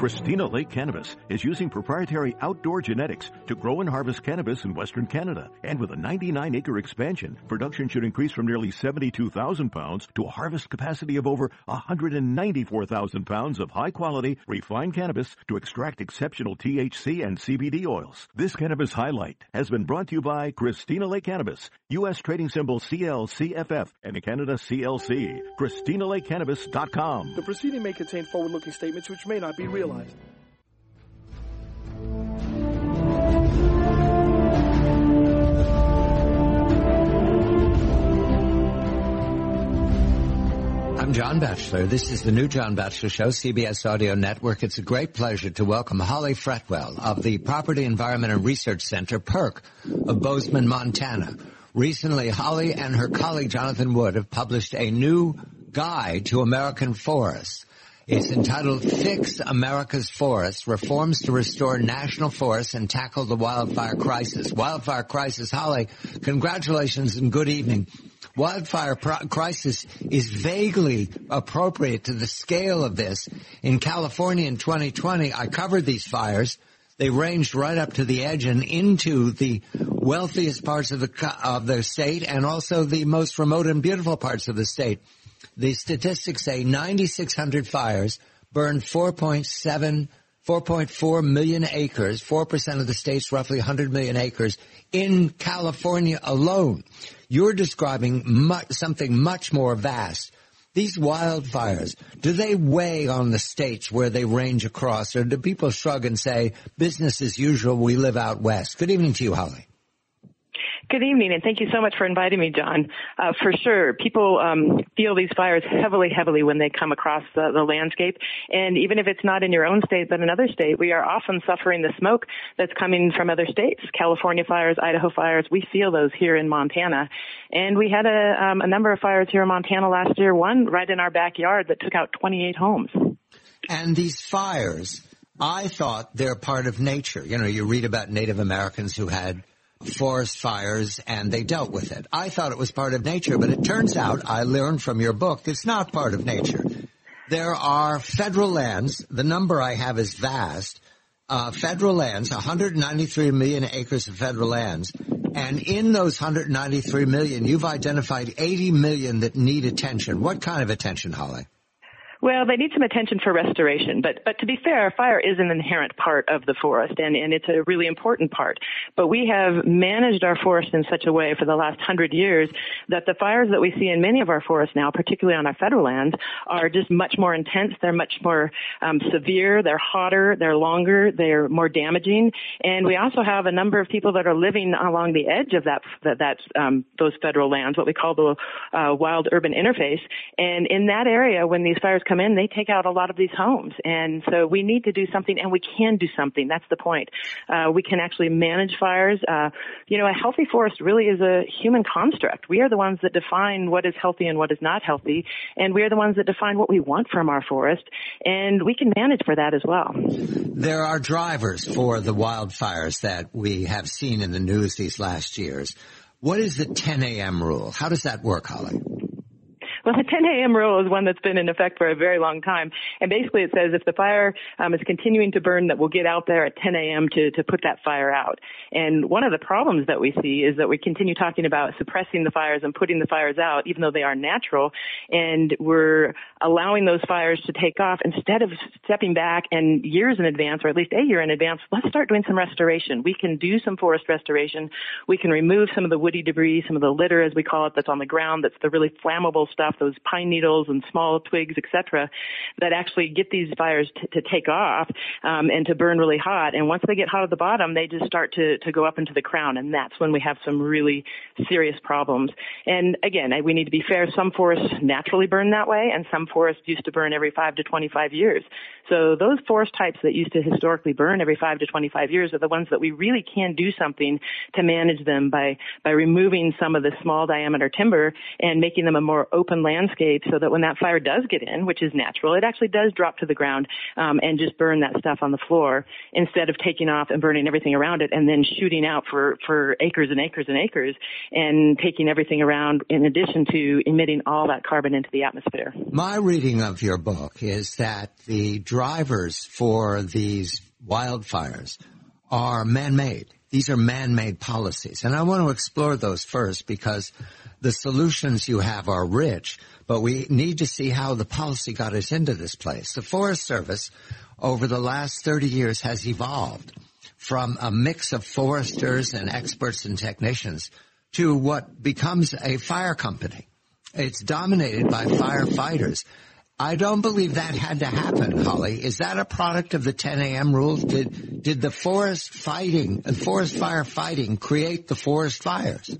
Christina Lake Cannabis is using proprietary outdoor genetics to grow and harvest cannabis in Western Canada. And with a 99-acre expansion, production should increase from nearly 72,000 pounds to a harvest capacity of over 194,000 pounds of high-quality, refined cannabis to extract exceptional THC and CBD oils. This Cannabis Highlight has been brought to you by Christina Lake Cannabis, U.S. trading symbol CLCFF, and Canada CLC. ChristinaLakeCannabis.com. The proceeding may contain forward-looking statements which may not be realized. I'm John Batchelor. This is the new John Batchelor Show, CBS Audio Network. It's a great pleasure to welcome Holly Fretwell of the Property Environment and Research Center, PERC, of Bozeman, Montana. Recently, Holly and her colleague Jonathan Wood have published a new guide to American forests. It's entitled Fix America's Forests, Reforms to Restore National Forests and Tackle the Wildfire Crisis. Wildfire crisis, Holly, congratulations and good evening. Wildfire crisis is vaguely appropriate to the scale of this. In California in 2020, I covered these fires. They ranged right up to the edge and into the wealthiest parts of the state and also the most remote and beautiful parts of the state. The statistics say 9,600 fires burned 4.4 million acres, 4% of the state's roughly 100 million acres in California alone. You're describing something much more vast. These wildfires, do they weigh on the states where they range across, or do people shrug and say, business as usual, we live out west? Good evening to you, Holly. Good evening, and thank you so much for inviting me, John. For sure, people feel these fires heavily when they come across the landscape. And even if it's not in your own state, but another state, we are often suffering the smoke that's coming from other states. California fires, Idaho fires, we feel those here in Montana. And we had a number of fires here in Montana last year, one right in our backyard that took out 28 homes. And these fires, I thought they're part of nature. You know, you read about Native Americans who had forest fires and they dealt with it. I thought it was part of nature, but it turns out, I learned from your book, it's not part of nature. There are federal lands, the number I have is vast, federal lands, 193 million acres of federal lands, and in those 193 million, you've identified 80 million that need attention. What kind of attention, Holly? Well, they need some attention for restoration, but to be fair, fire is an inherent part of the forest, and it's a really important part. But we have managed our forest in such a way for the last 100 years that the fires that we see in many of our forests now, particularly on our federal lands, are just much more intense. They're much more severe. They're hotter. They're longer. They're more damaging. And we also have a number of people that are living along the edge of those federal lands, what we call the wild urban interface. And in that area, when these fires come in, they take out a lot of these homes. And so we need to do something, and we can do something. That's the point. We can actually manage fires. A healthy forest really is a human construct. We are the ones that define what is healthy and what is not healthy, and we are the ones that define what we want from our forest, and we can manage for that as well. There are drivers for the wildfires that we have seen in the news these last years. What is the 10 a.m. rule? How does that work, Holly? Well, the 10 a.m. rule is one that's been in effect for a very long time. And basically it says if the fire is continuing to burn, that we'll get out there at 10 a.m. to put that fire out. And one of the problems that we see is that we continue talking about suppressing the fires and putting the fires out, even though they are natural. And we're allowing those fires to take off instead of stepping back and years in advance, or at least a year in advance. Let's start doing some restoration. We can do some forest restoration. We can remove some of the woody debris, some of the litter, as we call it, that's on the ground. That's the really flammable stuff, those pine needles and small twigs, etc., that actually get these fires to take off and to burn really hot. And once they get hot at the bottom, they just start to go up into the crown, and that's when we have some really serious problems. And again, we need to be fair. Some forests naturally burn that way, and some forests used to burn every 5 to 25 years. So those forest types that used to historically burn every 5 to 25 years are the ones that we really can do something to manage them by removing some of the small diameter timber and making them a more open landscape so that when that fire does get in, which is natural, it actually does drop to the ground and just burn that stuff on the floor instead of taking off and burning everything around it and then shooting out for acres and acres and acres and taking everything around in addition to emitting all that carbon into the atmosphere. My reading of your book is that the drivers for these wildfires are man-made. These are man-made policies. And I want to explore those first because the solutions you have are rich, but we need to see how the policy got us into this place. The Forest Service over the last 30 years has evolved from a mix of foresters and experts and technicians to what becomes a fire company. It's dominated by firefighters. I don't believe that had to happen, Holly. Is that a product of the 10 a.m. rules? Did the forest fire fighting create the forest fires?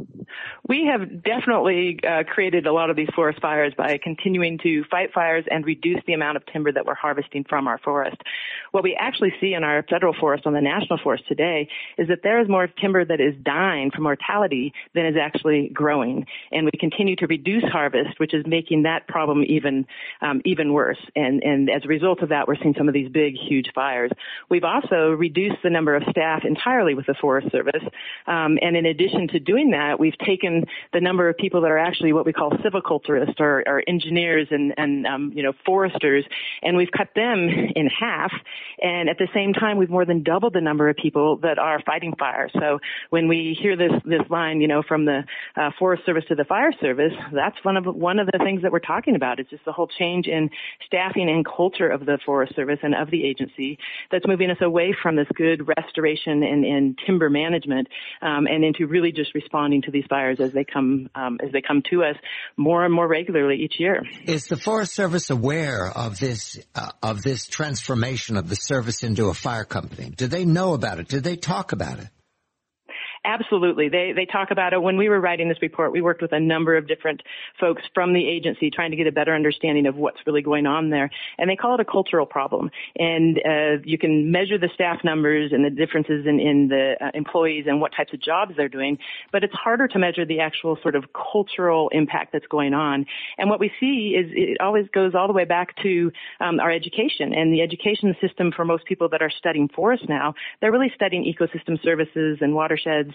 We have definitely created a lot of these forest fires by continuing to fight fires and reduce the amount of timber that we're harvesting from our forest. What we actually see in our federal forest on the national forest today is that there is more timber that is dying from mortality than is actually growing. And we continue to reduce harvest, which is making that problem even worse. And as a result of that, we're seeing some of these big, huge fires. We've also reduced the number of staff entirely with the Forest Service. And in addition to doing that, we've taken the number of people that are actually what we call silviculturists or engineers and foresters, and we've cut them in half. And at the same time, we've more than doubled the number of people that are fighting fire. So when we hear this line, from the Forest Service to the Fire Service, that's one of the things that we're talking about. It's just the whole change in staffing and culture of the Forest Service and of the agency that's moving us away from this good restoration and timber management and into really just responding to these fires as they come to us more and more regularly each year. Is the Forest Service aware of this transformation of the service into a fire company? Do they know about it? Did they talk about it? Absolutely. They talk about it. When we were writing this report, we worked with a number of different folks from the agency trying to get a better understanding of what's really going on there. And they call it a cultural problem. And you can measure the staff numbers and the differences in the employees and what types of jobs they're doing, but it's harder to measure the actual sort of cultural impact that's going on. And what we see is it always goes all the way back to our education. And the education system for most people that are studying forests now, they're really studying ecosystem services and watersheds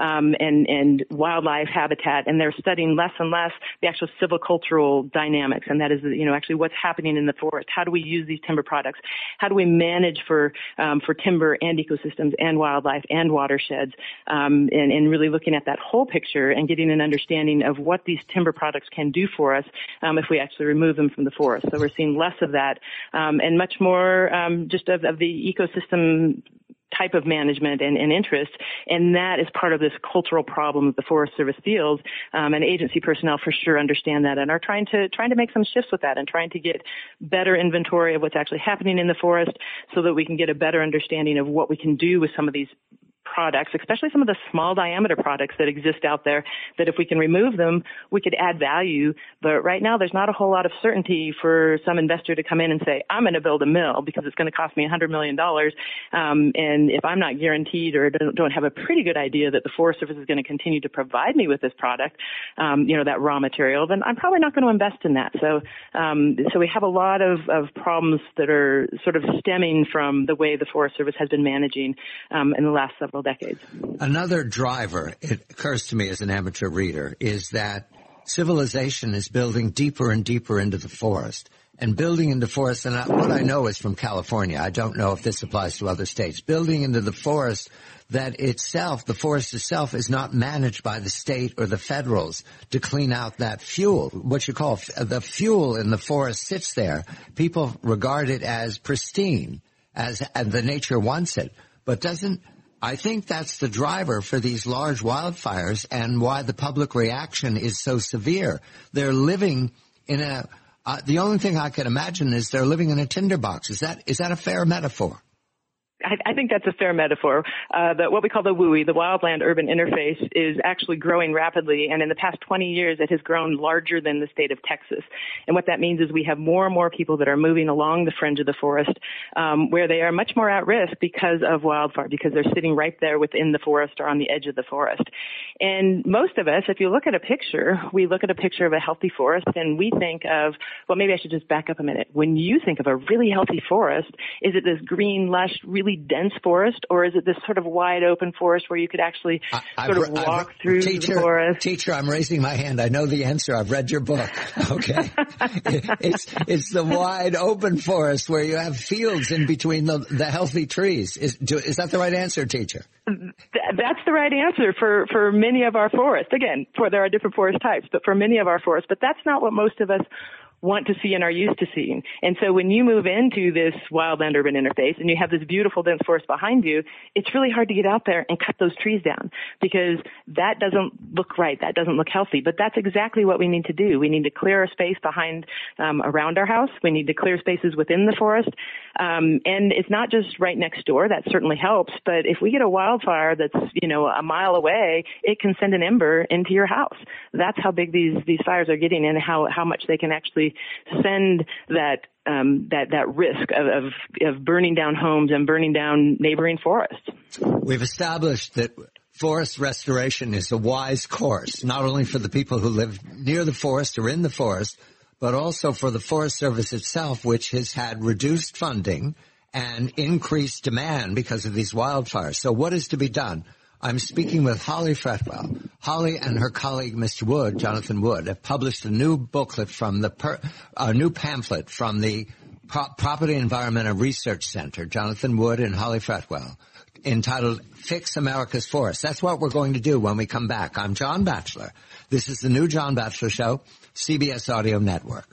and wildlife habitat, and they're studying less and less the actual silvicultural dynamics, and that is, actually what's happening in the forest. How do we use these timber products? How do we manage for timber and ecosystems and wildlife and watersheds, and really looking at that whole picture and getting an understanding of what these timber products can do for us if we actually remove them from the forest. So we're seeing less of that and much more just of the ecosystem type of management and interest, and that is part of this cultural problem that the Forest Service feels, and agency personnel for sure understand that and are trying to make some shifts with that and trying to get better inventory of what's actually happening in the forest so that we can get a better understanding of what we can do with some of these products, especially some of the small diameter products that exist out there, that if we can remove them, we could add value. But right now, there's not a whole lot of certainty for some investor to come in and say, I'm going to build a mill because it's going to cost me $100 million. And if I'm not guaranteed or don't have a pretty good idea that the Forest Service is going to continue to provide me with this product, that raw material, then I'm probably not going to invest in that. So we have a lot of problems that are sort of stemming from the way the Forest Service has been managing in the last several decades. Another driver, it occurs to me as an amateur reader, is that civilization is building deeper and deeper into the forest. And building into forest, and what I know is from California, I don't know if this applies to other states, building into the forest that itself, the forest itself, is not managed by the state or the federals to clean out that fuel. What you call the fuel in the forest sits there. People regard it as pristine, as the nature wants it, but doesn't. I think that's the driver for these large wildfires and why the public reaction is so severe. They're living in the only thing I can imagine is they're living in a tinderbox. Is that a fair metaphor? I think that's a fair metaphor. What we call the WUI, the wildland-urban interface, is actually growing rapidly, and in the past 20 years, it has grown larger than the state of Texas. And what that means is we have more and more people that are moving along the fringe of the forest, where they are much more at risk because of wildfire, because they're sitting right there within the forest or on the edge of the forest. And most of us, if you look at a picture, we look at a picture of a healthy forest, and we think of, well, maybe I should just back up a minute. When you think of a really healthy forest, is it this green, lush, really dense forest, or is it this sort of wide open forest where you could actually walk through the forest? Teacher, I'm raising my hand. I know the answer. I've read your book. Okay. It's the wide open forest where you have fields in between the healthy trees. Is that the right answer, teacher? That's the right answer for many of our forests. Again, there are different forest types, but for many of our forests, but that's not what most of us want to see and are used to seeing. And so when you move into this wildland-urban interface and you have this beautiful dense forest behind you, it's really hard to get out there and cut those trees down because that doesn't look right. That doesn't look healthy. But that's exactly what we need to do. We need to clear our space behind, around our house. We need to clear spaces within the forest. And it's not just right next door. That certainly helps. But if we get a wildfire that's, a mile away, it can send an ember into your house. That's how big these fires are getting and how much they can actually send that risk of burning down homes and burning down neighboring forests. We've established that forest restoration is a wise course, not only for the people who live near the forest or in the forest, but also for the Forest Service itself, which has had reduced funding and increased demand because of these wildfires. So what is to be done? I'm speaking with Holly Fretwell. Holly and her colleague, Mr. Wood, Jonathan Wood, have published a new booklet from a new pamphlet from the Property Environment and Research Center, Jonathan Wood and Holly Fretwell, entitled Fix America's Forests. That's what we're going to do when we come back. I'm John Batchelor. This is the new John Batchelor Show, CBS Audio Network.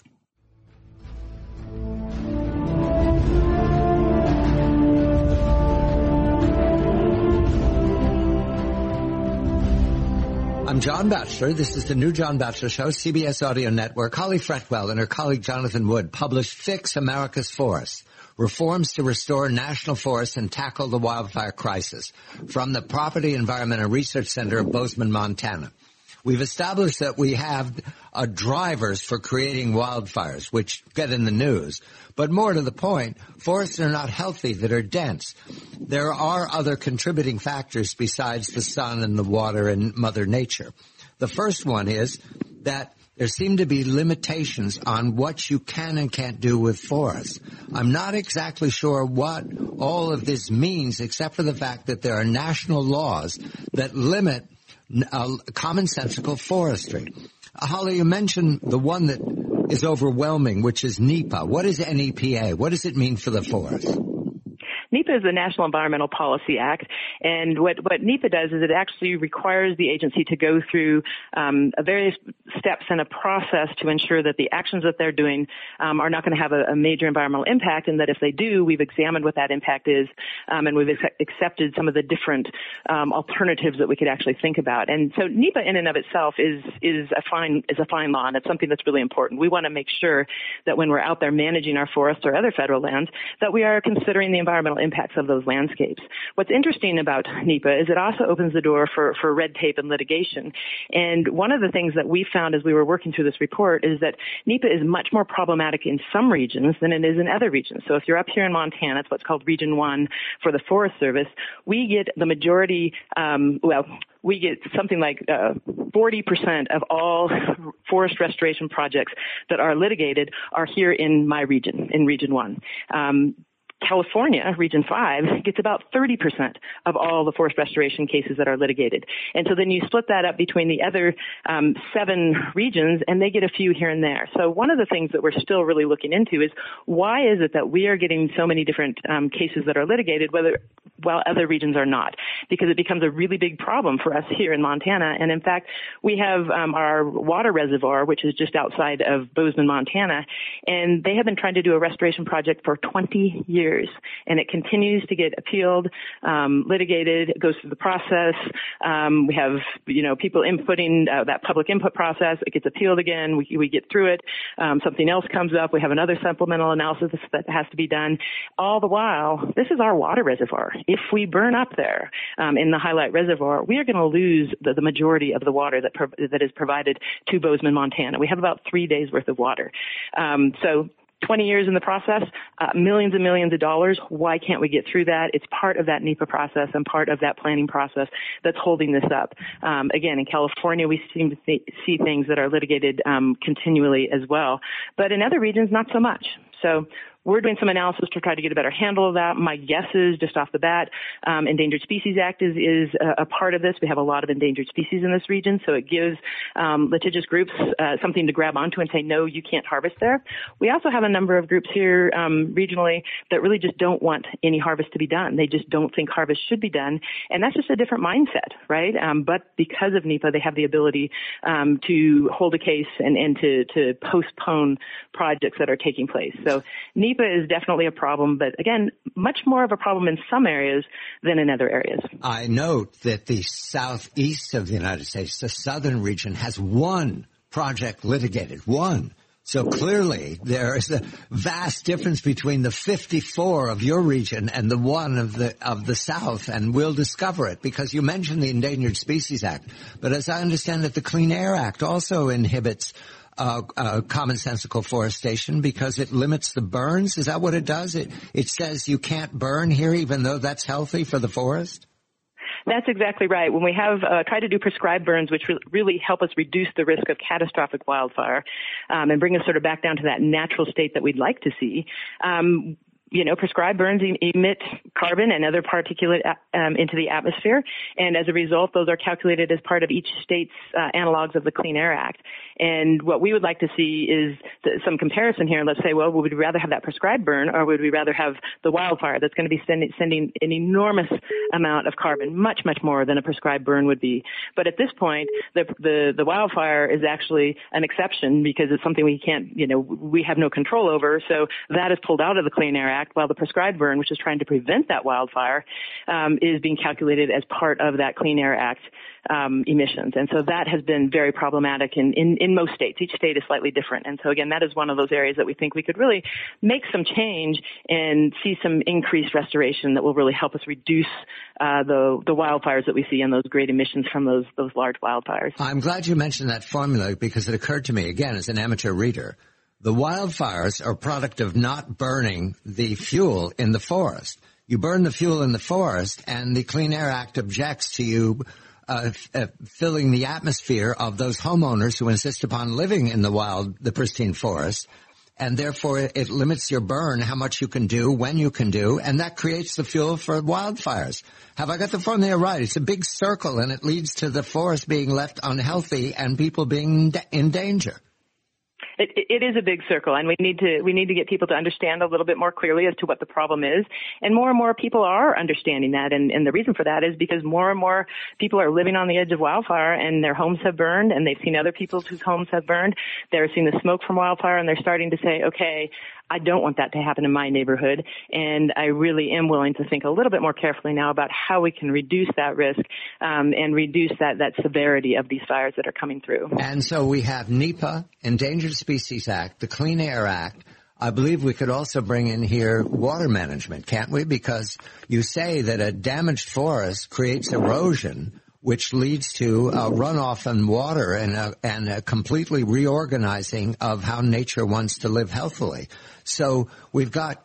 I'm John Batchelor. This is the new John Batchelor Show, CBS Audio Network. Holly Fretwell and her colleague Jonathan Wood published Fix America's Forests, Reforms to Restore National Forests and Tackle the Wildfire Crisis, from the Property, Environment, and Research Center of Bozeman, Montana. We've established that we have drivers for creating wildfires, which get in the news. But more to the point, forests are not healthy that are dense. There are other contributing factors besides the sun and the water and Mother Nature. The first one is that there seem to be limitations on what you can and can't do with forests. I'm not exactly sure what all of this means, except for the fact that there are national laws that limit commonsensical forestry. Holly, you mentioned the one that is overwhelming, which is NEPA. What is NEPA? What does it mean for the forest? NEPA is the National Environmental Policy Act, and what NEPA does is it actually requires the agency to go through various steps and a process to ensure that the actions that they're doing are not going to have a major environmental impact, and that if they do, we've examined what that impact is, and we've accepted some of the different alternatives that we could actually think about. And so NEPA in and of itself is a fine law, and it's something that's really important. We want to make sure that when we're out there managing our forests or other federal lands, that we are considering the environmental impacts of those landscapes. What's interesting about NEPA is it also opens the door for red tape and litigation. And one of the things that we found as we were working through this report is that NEPA is much more problematic in some regions than it is in other regions. So if you're up here in Montana, it's what's called Region 1 for the Forest Service, we get the majority, we get something like 40% of all forest restoration projects that are litigated are here in my region, in Region 1. California, Region 5, gets about 30% of all the forest restoration cases that are litigated. And so then you split that up between the other 7 regions, and they get a few here and there. So one of the things that we're still really looking into is why is it that we are getting so many different cases that are litigated, whether while other regions are not, because it becomes a really big problem for us here in Montana. And in fact, we have our water reservoir, which is just outside of Bozeman, Montana, and they have been trying to do a restoration project for 20 years, and it continues to get appealed, litigated, it goes through the process. We have, people inputting that public input process. It gets appealed again. We get through it. Something else comes up. We have another supplemental analysis that has to be done. All the while, this is our water reservoir. If we burn up there in the Highlight Reservoir, we are going to lose the majority of the water that is provided to Bozeman, Montana. We have about 3 days worth of water. So 20 years in the process, millions and millions of dollars. Why can't we get through that? It's part of that NEPA process and part of that planning process that's holding this up. Again, in California, we seem to see things that are litigated continually as well. But in other regions, not so much. So we're doing some analysis to try to get a better handle of that. My guess is, just off the bat, Endangered Species Act is a part of this. We have a lot of endangered species in this region, so it gives litigious groups something to grab onto and say, no, you can't harvest there. We also have a number of groups here regionally that really just don't want any harvest to be done. They just don't think harvest should be done, and that's just a different mindset, right? But because of NEPA, they have the ability to hold a case and to postpone projects that are taking place. So NEPA is definitely a problem, but again, much more of a problem in some areas than in other areas. I note that the southeast of the United States, the southern region, has one project litigated, one. So clearly there is a vast difference between the 54 of your region and the one of the south, and we'll discover it because you mentioned the Endangered Species Act. But as I understand it, the Clean Air Act also inhibits commonsensical forestation because it limits the burns. Is that what it does? It says you can't burn here even though that's healthy for the forest? That's exactly right. When we have tried to do prescribed burns, which really help us reduce the risk of catastrophic wildfire and bring us sort of back down to that natural state that we'd like to see, prescribed burns emit carbon and other particulate into the atmosphere, and as a result, those are calculated as part of each state's analogs of the Clean Air Act. And what we would like to see is some comparison here. Let's say, well, would we rather have that prescribed burn, or would we rather have the wildfire that's going to be sending an enormous amount of carbon, much, much more than a prescribed burn would be? But at this point, the wildfire is actually an exception because it's something we can't, we have no control over. So that is pulled out of the Clean Air Act, while the prescribed burn, which is trying to prevent that wildfire, is being calculated as part of that Clean Air Act emissions. And so that has been very problematic in most states. Each state is slightly different. And so, again, that is one of those areas that we think we could really make some change and see some increased restoration that will really help us reduce the wildfires that we see and those great emissions from those large wildfires. I'm glad you mentioned that formula because it occurred to me, again, as an amateur reader. The wildfires are a product of not burning the fuel in the forest. You burn the fuel in the forest, and the Clean Air Act objects to you filling the atmosphere of those homeowners who insist upon living in the pristine forest, and therefore it limits your burn, how much you can do, when you can do, and that creates the fuel for wildfires. Have I got the formula right? It's a big circle, and it leads to the forest being left unhealthy and people being in danger. It is a big circle, and we need to get people to understand a little bit more clearly as to what the problem is. And more people are understanding that. And the reason for that is because more and more people are living on the edge of wildfire, and their homes have burned, and they've seen other people whose homes have burned. They're seeing the smoke from wildfire, and they're starting to say, okay, I don't want that to happen in my neighborhood, and I really am willing to think a little bit more carefully now about how we can reduce that risk and reduce that severity of these fires that are coming through. And so we have NEPA, Endangered Species Act, the Clean Air Act. I believe we could also bring in here water management, can't we? Because you say that a damaged forest creates erosion, which leads to runoff in water and a completely reorganizing of how nature wants to live healthily. So we've got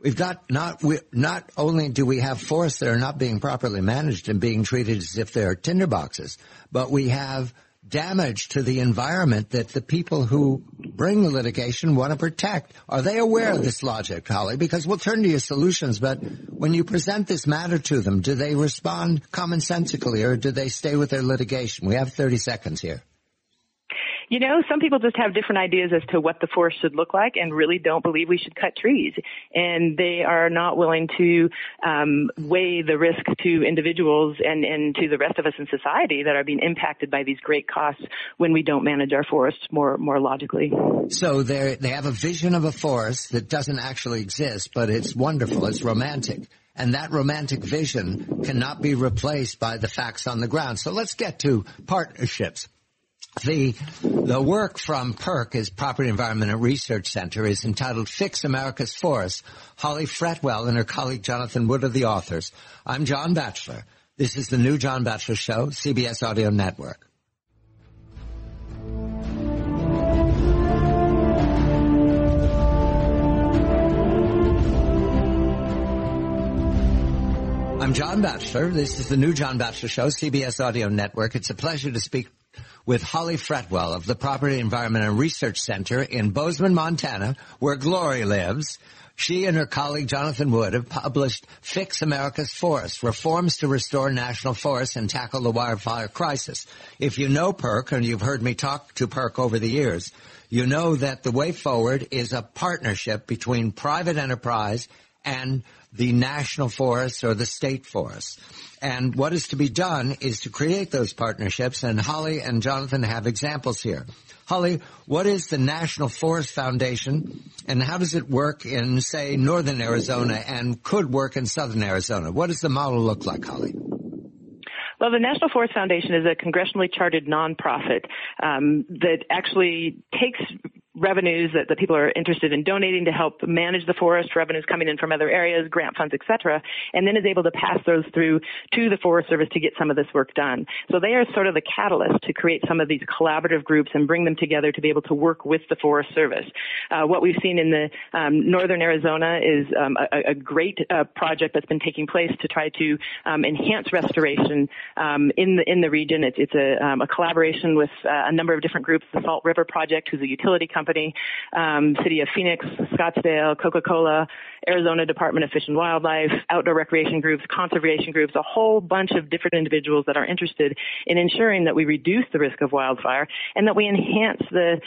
not only do we have forests that are not being properly managed and being treated as if they're tinderboxes, but we have damage to the environment that the people who bring the litigation want to protect. Are they aware of this logic, Holly? Because we'll turn to your solutions, but when you present this matter to them, do they respond commonsensically or do they stay with their litigation? We have 30 seconds here. You know, some people just have different ideas as to what the forest should look like and really don't believe we should cut trees. And they are not willing to weigh the risk to individuals and to the rest of us in society that are being impacted by these great costs when we don't manage our forests more logically. So they have a vision of a forest that doesn't actually exist, but it's wonderful, it's romantic. And that romantic vision cannot be replaced by the facts on the ground. So let's get to partnerships. The work from PERC, is Property Environment and Research Center, is entitled Fix America's Forests. Holly Fretwell and her colleague Jonathan Wood are the authors. I'm John Batchelor. This is the new John Batchelor Show, CBS Audio Network. I'm John Batchelor. This is the new John Batchelor Show, CBS Audio Network. It's a pleasure to speak with Holly Fretwell of the Property Environment and Research Center in Bozeman, Montana, where Glory lives. She and her colleague Jonathan Wood have published Fix America's Forests, Reforms to Restore National Forests and Tackle the Wildfire Crisis. If you know PERC, and you've heard me talk to PERC over the years, you know that the way forward is a partnership between private enterprise and the national forests or the state forests. And what is to be done is to create those partnerships, and Holly and Jonathan have examples here. Holly, what is the National Forest Foundation, and how does it work in, say, northern Arizona and could work in southern Arizona? What does the model look like, Holly? Well, the National Forest Foundation is a congressionally chartered nonprofit that actually takes revenues that the people are interested in donating to help manage the forest, revenues coming in from other areas, grant funds, et cetera, and then is able to pass those through to the Forest Service to get some of this work done. So they are sort of the catalyst to create some of these collaborative groups and bring them together to be able to work with the Forest Service. What we've seen in the northern Arizona is a great project that's been taking place to try to enhance restoration in the region. It's a collaboration with a number of different groups, the Salt River Project, who's a utility company, City of Phoenix, Scottsdale, Coca-Cola, Arizona Department of Fish and Wildlife, outdoor recreation groups, conservation groups, a whole bunch of different individuals that are interested in ensuring that we reduce the risk of wildfire and that we enhance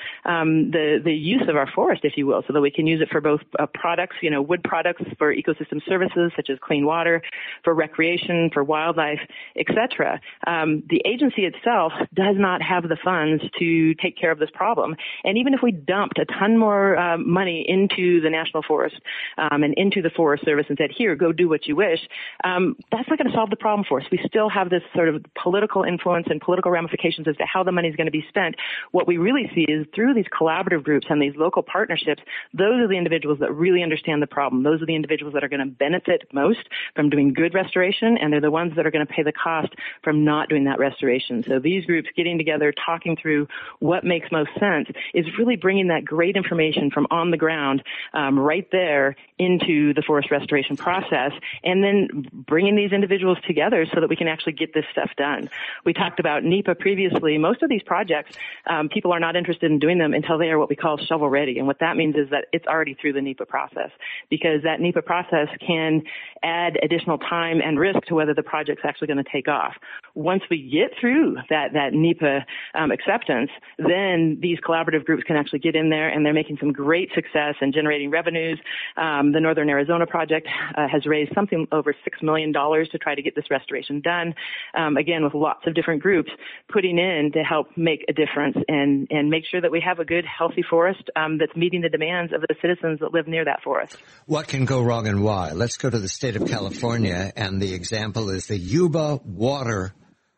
the use of our forest, if you will, so that we can use it for both products, wood products for ecosystem services such as clean water, for recreation, for wildlife, etc. The agency itself does not have the funds to take care of this problem. And even if we dumped a ton more money into the National Forest and into the Forest Service and said, here, go do what you wish, that's not going to solve the problem for us. We still have this sort of political influence and political ramifications as to how the money is going to be spent. What we really see is through these collaborative groups and these local partnerships, those are the individuals that really understand the problem. Those are the individuals that are going to benefit most from doing good restoration, and they're the ones that are going to pay the cost from not doing that restoration. So these groups getting together, talking through what makes most sense is really bringing that great information from on the ground right there into the forest restoration process, and then bringing these individuals together so that we can actually get this stuff done. We talked about NEPA previously. Most of these projects, people are not interested in doing them until they are what we call shovel ready. And what that means is that it's already through the NEPA process, because that NEPA process can add additional time and risk to whether the project's actually going to take off. Once we get through that NEPA acceptance, then these collaborative groups can actually get in there, and they're making some great success in generating revenues. The Northern Arizona Project has raised something over $6 million to try to get this restoration done, again, with lots of different groups putting in to help make a difference and make sure that we have a good, healthy forest that's meeting the demands of the citizens that live near that forest. What can go wrong and why? Let's go to the state of California, and the example is the Yuba Water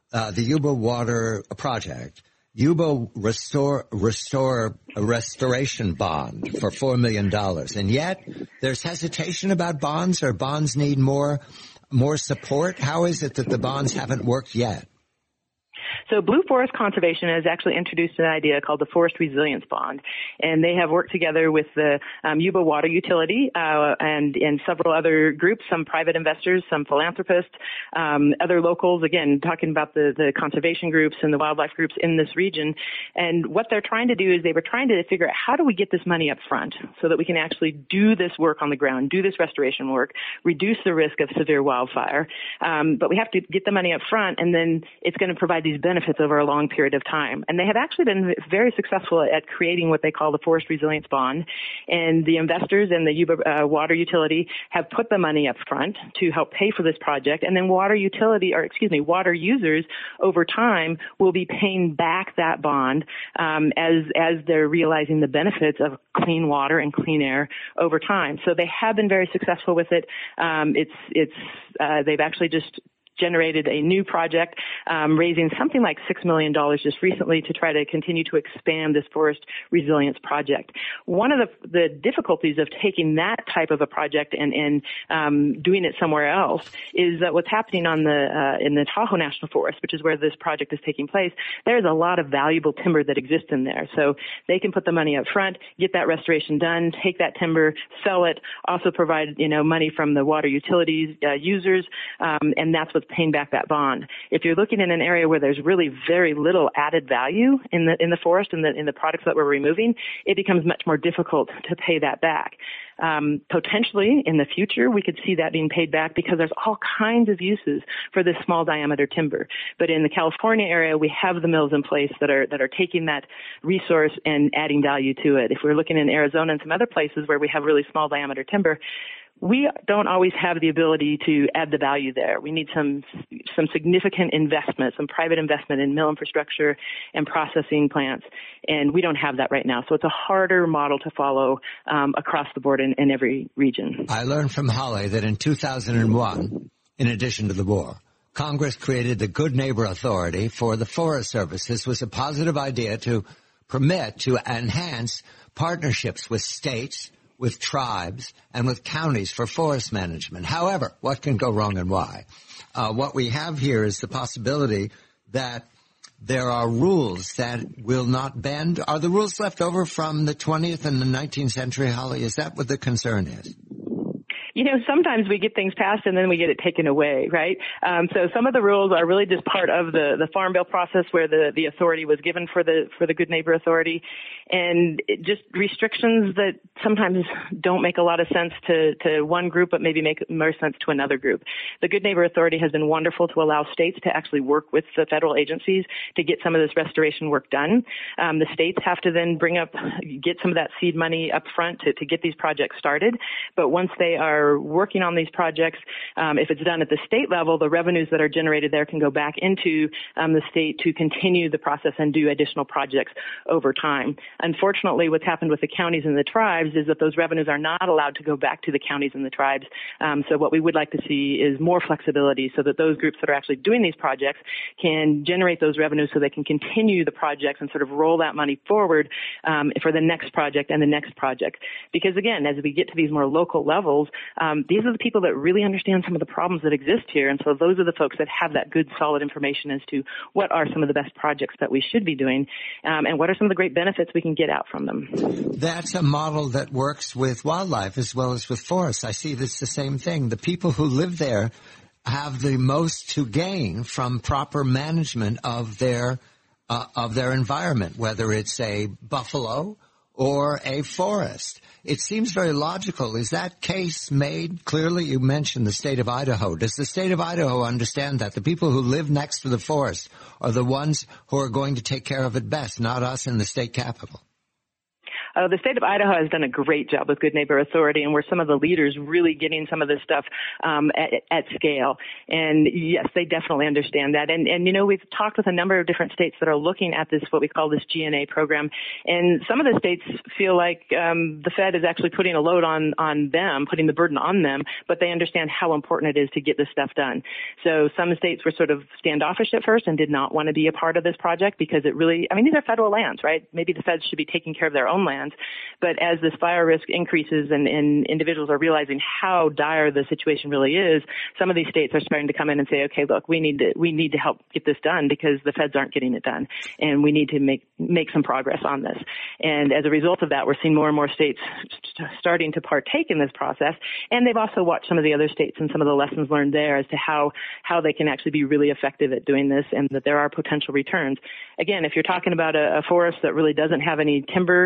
Project. Yuba Restoration Bond for $4 million. And yet there's hesitation about bonds, or bonds need more support. How is it that the bonds haven't worked yet? So Blue Forest Conservation has actually introduced an idea called the Forest Resilience Bond, and they have worked together with the Yuba Water Utility and several other groups, some private investors, some philanthropists, other locals, again, talking about the conservation groups and the wildlife groups in this region. And what they're trying to do is they were trying to figure out how do we get this money up front so that we can actually do this work on the ground, do this restoration work, reduce the risk of severe wildfire. But we have to get the money up front, and then it's going to provide these benefits benefits over a long period of time. And they have actually been very successful at creating what they call the Forest Resilience Bond. And the investors and the Yuba water utility have put the money up front to help pay for this project. And then water users over time will be paying back that bond as they're realizing the benefits of clean water and clean air over time. So they have been very successful with it. They've actually just generated a new project, raising something like $6 million just recently to try to continue to expand this forest resilience project. One of the difficulties of taking that type of a project and doing it somewhere else is that what's happening in the Tahoe National Forest, which is where this project is taking place, there's a lot of valuable timber that exists in there. So they can put the money up front, get that restoration done, take that timber, sell it, also provide, money from the water utilities users, and that's what's paying back that bond. If you're looking in an area where there's really very little added value in the forest and in the products that we're removing, it becomes much more difficult to pay that back. Potentially in the future, we could see that being paid back because there's all kinds of uses for this small diameter timber. But in the California area, we have the mills in place that are taking that resource and adding value to it. If we're looking in Arizona and some other places where we have really small diameter timber, we don't always have the ability to add the value there. We need some significant investment, some private investment in mill infrastructure and processing plants, and we don't have that right now. So it's a harder model to follow across the board in every region. I learned from Holly that in 2001, in addition to the war, Congress created the Good Neighbor Authority for the Forest Service. This was a positive idea to permit, to enhance partnerships with states, with tribes, and with counties for forest management. However, what can go wrong and why? What we have here is the possibility that there are rules that will not bend. Are the rules left over from the 20th and the 19th century, Holly? Is that what the concern is? Sometimes we get things passed and then we get it taken away, right? So some of the rules are really just part of the Farm Bill process where the authority was given for the Good Neighbor Authority, and just restrictions that sometimes don't make a lot of sense to one group but maybe make more sense to another group. The Good Neighbor Authority has been wonderful to allow states to actually work with the federal agencies to get some of this restoration work done. The states have to then get some of that seed money up front to get these projects started, but once they are working on these projects, if it's done at the state level, the revenues that are generated there can go back into the state to continue the process and do additional projects over time. Unfortunately, what's happened with the counties and the tribes is that those revenues are not allowed to go back to the counties and the tribes. So what we would like to see is more flexibility so that those groups that are actually doing these projects can generate those revenues so they can continue the projects and sort of roll that money forward for the next project and the next project. Because again, as we get to these more local levels, these are the people that really understand some of the problems that exist here. And so those are the folks that have that good, solid information as to what are some of the best projects that we should be doing and what are some of the great benefits we can get out from them. That's a model that works with wildlife as well as with forests. I see this the same thing. The people who live there have the most to gain from proper management of their environment, whether it's a buffalo or a forest. It seems very logical. Is that case made? Clearly, you mentioned the state of Idaho. Does the state of Idaho understand that the people who live next to the forest are the ones who are going to take care of it best, not us in the state capital? The state of Idaho has done a great job with Good Neighbor Authority, and we're some of the leaders really getting some of this stuff at scale. And yes, they definitely understand that. And we've talked with a number of different states that are looking at this, what we call this GNA program. And some of the states feel like the Fed is actually putting a load on them, putting the burden on them, but they understand how important it is to get this stuff done. So some states were sort of standoffish at first and did not want to be a part of this project because it really, these are federal lands, right? Maybe the feds should be taking care of their own land. But as this fire risk increases and individuals are realizing how dire the situation really is, some of these states are starting to come in and say, okay, look, we need to help get this done because the feds aren't getting it done. And we need to make some progress on this. And as a result of that, we're seeing more and more states starting to partake in this process. And they've also watched some of the other states and some of the lessons learned there as to how they can actually be really effective at doing this and that there are potential returns. Again, if you're talking about a forest that really doesn't have any timber,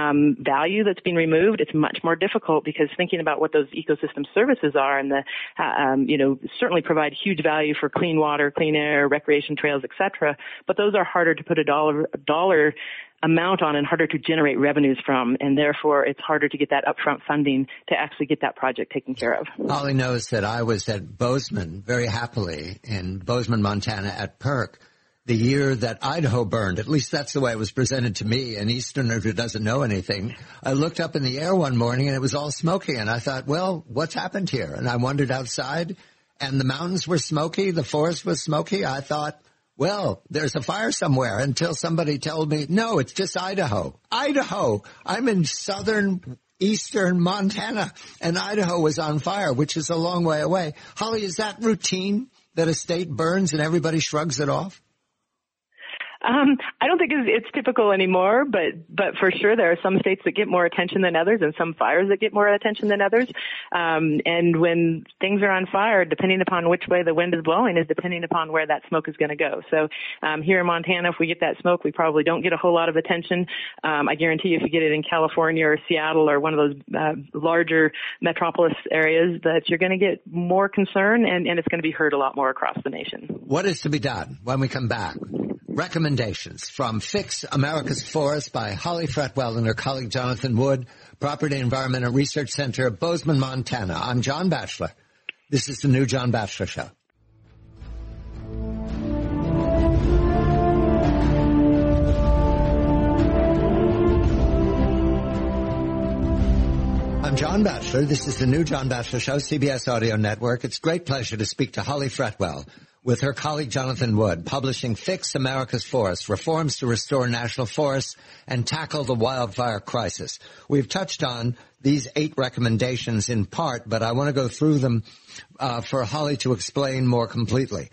value that's being removed, it's much more difficult because thinking about what those ecosystem services are and certainly provide huge value for clean water, clean air, recreation trails, etc. But those are harder to put a dollar amount on and harder to generate revenues from, and therefore it's harder to get that upfront funding to actually get that project taken care of. Holly knows that I was at Bozeman very happily in Bozeman, Montana at PERC the year that Idaho burned. At least that's the way it was presented to me, an Easterner who doesn't know anything. I looked up in the air one morning and it was all smoky, and I thought, well, what's happened here? And I wandered outside and the mountains were smoky, the forest was smoky. I thought, well, there's a fire somewhere, until somebody told me, no, it's just Idaho. Idaho! I'm in eastern Montana, and Idaho was on fire, which is a long way away. Holly, is that routine that a state burns and everybody shrugs it off? I don't think it's typical anymore, but for sure there are some states that get more attention than others and some fires that get more attention than others. And when things are on fire, depending upon which way the wind is blowing is depending upon where that smoke is going to go. So here in Montana, if we get that smoke, we probably don't get a whole lot of attention. I guarantee you if you get it in California or Seattle or one of those larger metropolis areas, that you're going to get more concern and it's going to be heard a lot more across the nation. What is to be done when we come back? Recommendations from Fix America's Forest by Holly Fretwell and her colleague Jonathan Wood, Property Environment and Research Center, Bozeman, Montana. I'm John Batchelor. This is the new John Batchelor Show. I'm John Batchelor. This is the new John Batchelor Show, CBS Audio Network. It's a great pleasure to speak to Holly Fretwell with her colleague Jonathan Wood, publishing Fix America's Forest, Reforms to Restore National Forests and Tackle the Wildfire Crisis. We've touched on these 8 recommendations in part, but I want to go through them for Holly to explain more completely.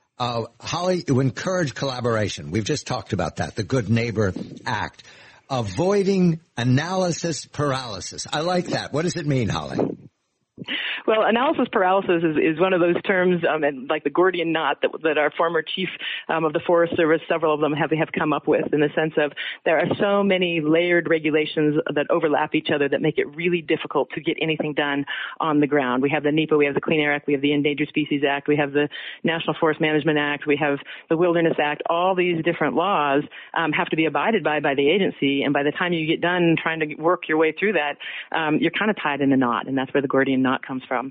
Holly, you encourage collaboration. We've just talked about that, the Good Neighbor Act. Avoiding analysis paralysis. I like that. What does it mean, Holly? Well, analysis paralysis is one of those terms, and like the Gordian knot that our former chief of the Forest Service, several of them have come up with, in the sense of there are so many layered regulations that overlap each other that make it really difficult to get anything done on the ground. We have the NEPA, we have the Clean Air Act, we have the Endangered Species Act, we have the National Forest Management Act, we have the Wilderness Act. All these different laws have to be abided by the agency, and by the time you get done trying to work your way through that, you're kind of tied in a knot, and that's where the Gordian knot comes from.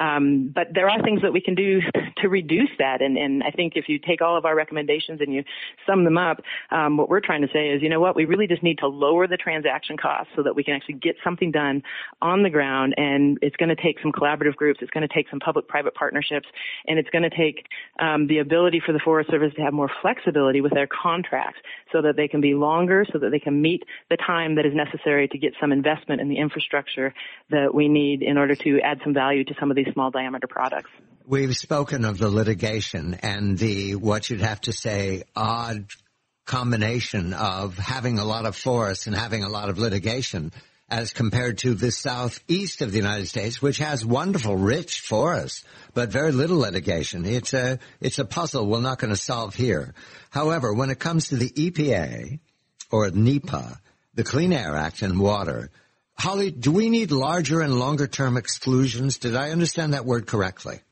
But there are things that we can do to reduce that. And I think if you take all of our recommendations and you sum them up, what we're trying to say is, you know what, we really just need to lower the transaction costs so that we can actually get something done on the ground. And it's going to take some collaborative groups. It's going to take some public-private partnerships. And it's going to take the ability for the Forest Service to have more flexibility with their contracts so that they can be longer, so that they can meet the time that is necessary to get some investment in the infrastructure that we need in order to add some value to some of these small diameter products. We've spoken of the litigation and the, what you'd have to say, odd combination of having a lot of forests and having a lot of litigation as compared to the southeast of the United States, which has wonderful, rich forests, but very little litigation. It's a puzzle we're not going to solve here. However, when it comes to the EPA or NEPA, the Clean Air Act and water, Holly, do we need larger and longer-term exclusions? Did I understand that word correctly?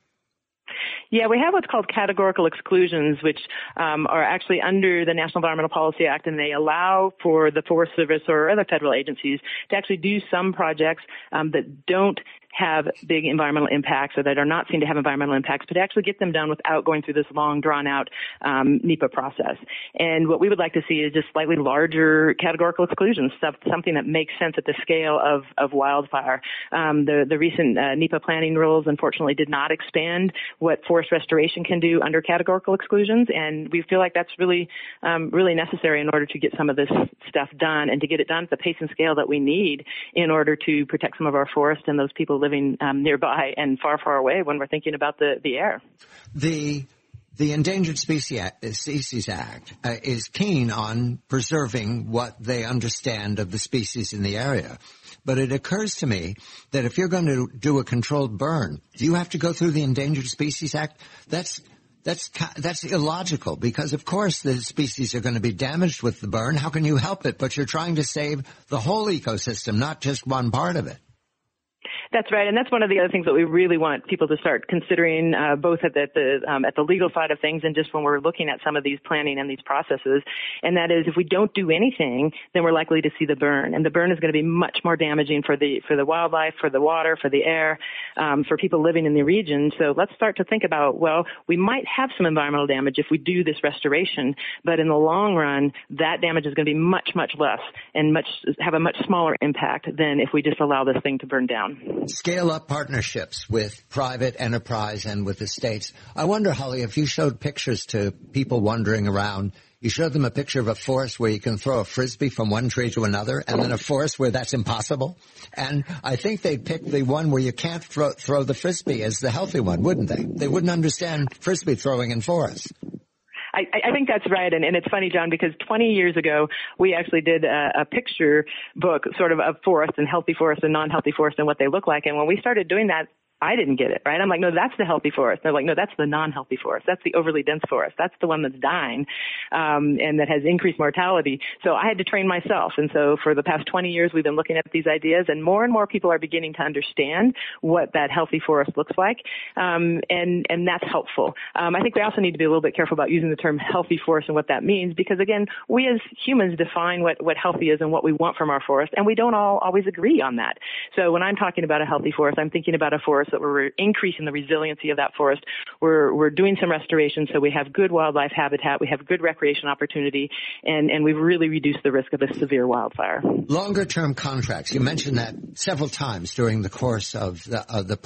Yeah, we have what's called categorical exclusions, which are actually under the National Environmental Policy Act, and they allow for the Forest Service or other federal agencies to actually do some projects that don't have big environmental impacts or that are not seen to have environmental impacts, but actually get them done without going through this long, drawn-out NEPA process. And what we would like to see is just slightly larger categorical exclusions, something that makes sense at the scale of wildfire. The recent NEPA planning rules, unfortunately, did not expand what forest restoration can do under categorical exclusions, and we feel like that's really necessary in order to get some of this stuff done and to get it done at the pace and scale that we need in order to protect some of our forests and those people living nearby and far, far away when we're thinking about the air. The Endangered Species Act is keen on preserving what they understand of the species in the area. But it occurs to me that if you're going to do a controlled burn, do you have to go through the Endangered Species Act? That's That's illogical because, of course, the species are going to be damaged with the burn. How can you help it? But you're trying to save the whole ecosystem, not just one part of it. That's right, and that's one of the other things that we really want people to start considering, both at the legal side of things and just when we're looking at some of these planning and these processes. And that is, if we don't do anything, then we're likely to see the burn, and the burn is going to be much more damaging for the wildlife, for the water, for the air, for people living in the region. So let's start to think about, well, we might have some environmental damage if we do this restoration, but in the long run, that damage is going to be much, much less and have a much smaller impact than if we just allow this thing to burn down. Scale up partnerships with private enterprise and with the states. I wonder, Holly, if you showed pictures to people wandering around, you showed them a picture of a forest where you can throw a frisbee from one tree to another, and then a forest where that's impossible. And I think they'd pick the one where you can't throw the frisbee as the healthy one, wouldn't they? They wouldn't understand frisbee throwing in forests. I think that's right. And it's funny, John, because 20 years ago, we actually did a picture book sort of forests and healthy forests and non-healthy forests and what they look like. And when we started doing that, I didn't get it, right? I'm like, no, that's the healthy forest. They're like, no, that's the non-healthy forest. That's the overly dense forest. That's the one that's dying, and that has increased mortality. So I had to train myself. And so for the past 20 years, we've been looking at these ideas, and more people are beginning to understand what that healthy forest looks like. And that's helpful. I think we also need to be a little bit careful about using the term healthy forest and what that means, because again, we as humans define what healthy is and what we want from our forest, and we don't all always agree on that. So when I'm talking about a healthy forest, I'm thinking about a forest that we're increasing the resiliency of that forest. We're doing some restoration so we have good wildlife habitat, we have good recreation opportunity, and we've really reduced the risk of a severe wildfire. Longer term contracts. You mentioned that several times during the course of the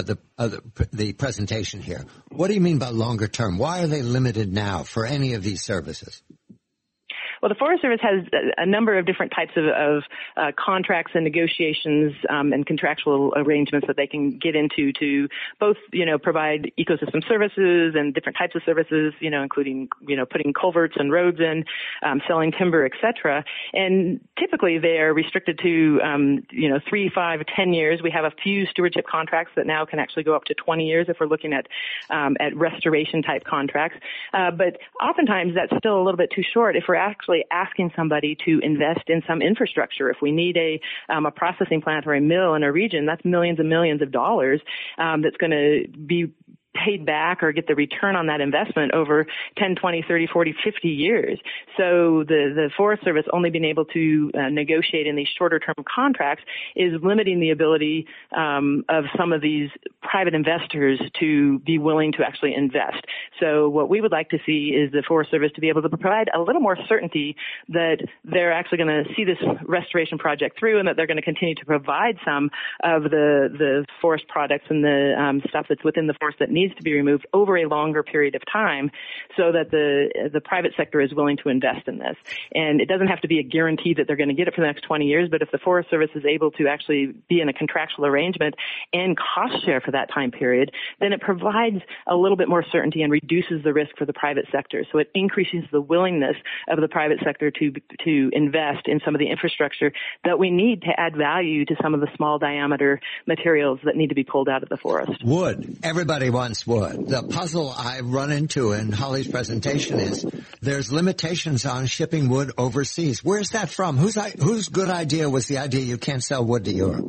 presentation here. What do you mean by longer term? Why are they limited now for any of these services? Well, the Forest Service has a number of different types of contracts and negotiations and contractual arrangements that they can get into to both, provide ecosystem services and different types of services, including, putting culverts and roads in, selling timber, et cetera. And typically they are restricted to, 3, 5, 10 years. We have a few stewardship contracts that now can actually go up to 20 years if we're looking at restoration type contracts. But oftentimes that's still a little bit too short if we're actually asking somebody to invest in some infrastructure. If we need a processing plant or a mill in a region, that's millions and millions of dollars that's going to be paid back or get the return on that investment over 10, 20, 30, 40, 50 years. So the Forest Service only being able to negotiate in these shorter term contracts is limiting the ability of some of these private investors to be willing to actually invest. So what we would like to see is the Forest Service to be able to provide a little more certainty that they're actually going to see this restoration project through and that they're going to continue to provide some of the forest products and the stuff that's within the forest that needs to be removed over a longer period of time so that the private sector is willing to invest in this. And it doesn't have to be a guarantee that they're going to get it for the next 20 years, but if the Forest Service is able to actually be in a contractual arrangement and cost share for that time period, then it provides a little bit more certainty and reduces the risk for the private sector. So it increases the willingness of the private sector to invest in some of the infrastructure that we need to add value to some of the small diameter materials that need to be pulled out of the forest. Wood. Everybody wants wood. The puzzle I run into in Holly's presentation is there's limitations on shipping wood overseas. Where's that from? Whose good idea was the idea you can't sell wood to Europe?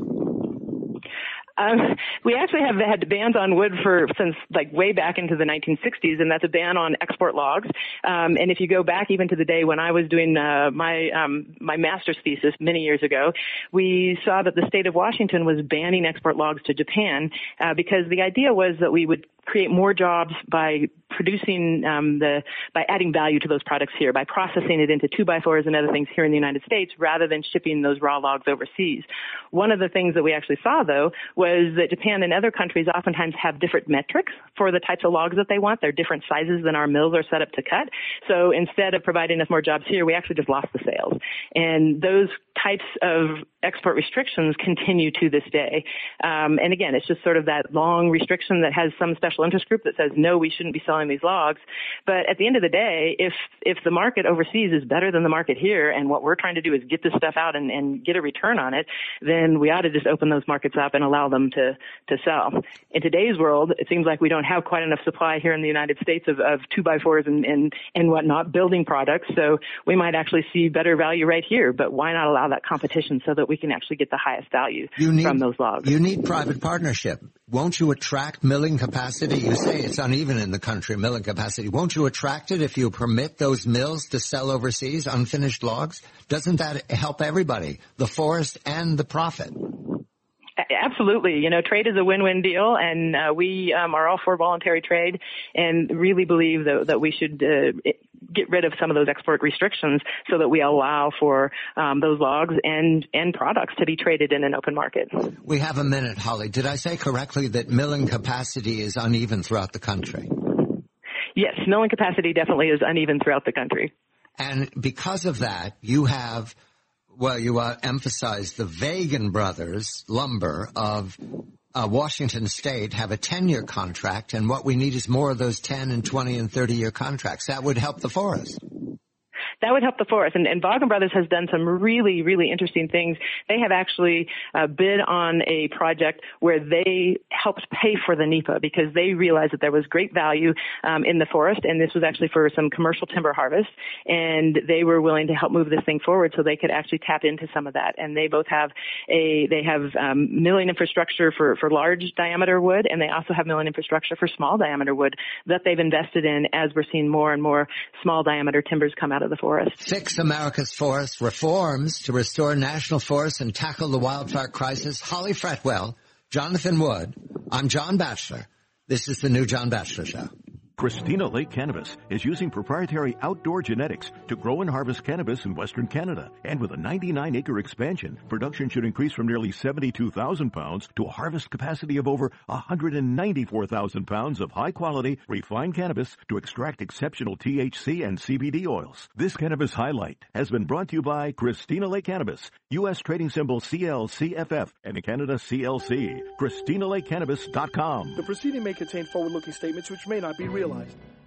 We actually have had bans on wood since way back into the 1960s, and that's a ban on export logs. And if you go back even to the day when I was doing my master's thesis many years ago, we saw that the state of Washington was banning export logs to Japan because the idea was that we would create more jobs by producing by adding value to those products here, by processing it into 2x4s and other things here in the United States rather than shipping those raw logs overseas. One of the things that we actually saw, though, was that Japan and other countries oftentimes have different metrics for the types of logs that they want. They're different sizes than our mills are set up to cut. So instead of providing us more jobs here, we actually just lost the sales. And those types of export restrictions continue to this day. And again, it's just sort of that long restriction that has some special interest group that says, no, we shouldn't be selling these logs. But at the end of the day, if the market overseas is better than the market here, and what we're trying to do is get this stuff out and get a return on it, then we ought to just open those markets up and allow them to sell. In today's world, it seems like we don't have quite enough supply here in the United States of 2x4s and whatnot, building products. So we might actually see better value right here. But why not allow that competition so that we can actually get the highest value from those logs? You need private partnership. Won't you attract milling capacity? You say it's uneven in the country, milling capacity. Won't you attract it if you permit those mills to sell overseas unfinished logs? Doesn't that help everybody, the forest and the profit? Absolutely. Trade is a win-win deal, and we are all for voluntary trade and really believe that we should get rid of some of those export restrictions so that we allow for those logs and products to be traded in an open market. We have a minute, Holly. Did I say correctly that milling capacity is uneven throughout the country? Yes, milling capacity definitely is uneven throughout the country. And because of that, you have... Well, you emphasize the Vagan brothers, lumber of Washington State, have a 10-year contract, and what we need is more of those 10 and 20 and 30-year contracts. That would help the forest. That would help the forest. And Vaughan Brothers has done some really, really interesting things. They have actually bid on a project where they helped pay for the NEPA because they realized that there was great value in the forest, and this was actually for some commercial timber harvest. And they were willing to help move this thing forward so they could actually tap into some of that. And they both have milling infrastructure for large diameter wood, and they also have milling infrastructure for small diameter wood that they've invested in as we're seeing more and more small diameter timbers come out of the forest. Fix America's Forests, reforms to restore national forests and tackle the wildfire crisis. Holly Fretwell, Jonathan Wood. I'm John Batchelor. This is the new John Batchelor Show. Christina Lake Cannabis is using proprietary outdoor genetics to grow and harvest cannabis in Western Canada. And with a 99-acre expansion, production should increase from nearly 72,000 pounds to a harvest capacity of over 194,000 pounds of high-quality, refined cannabis to extract exceptional THC and CBD oils. This cannabis highlight has been brought to you by Christina Lake Cannabis, U.S. trading symbol CLCFF, and in Canada CLC. ChristinaLakeCannabis.com. The proceeding may contain forward-looking statements which may not be realized.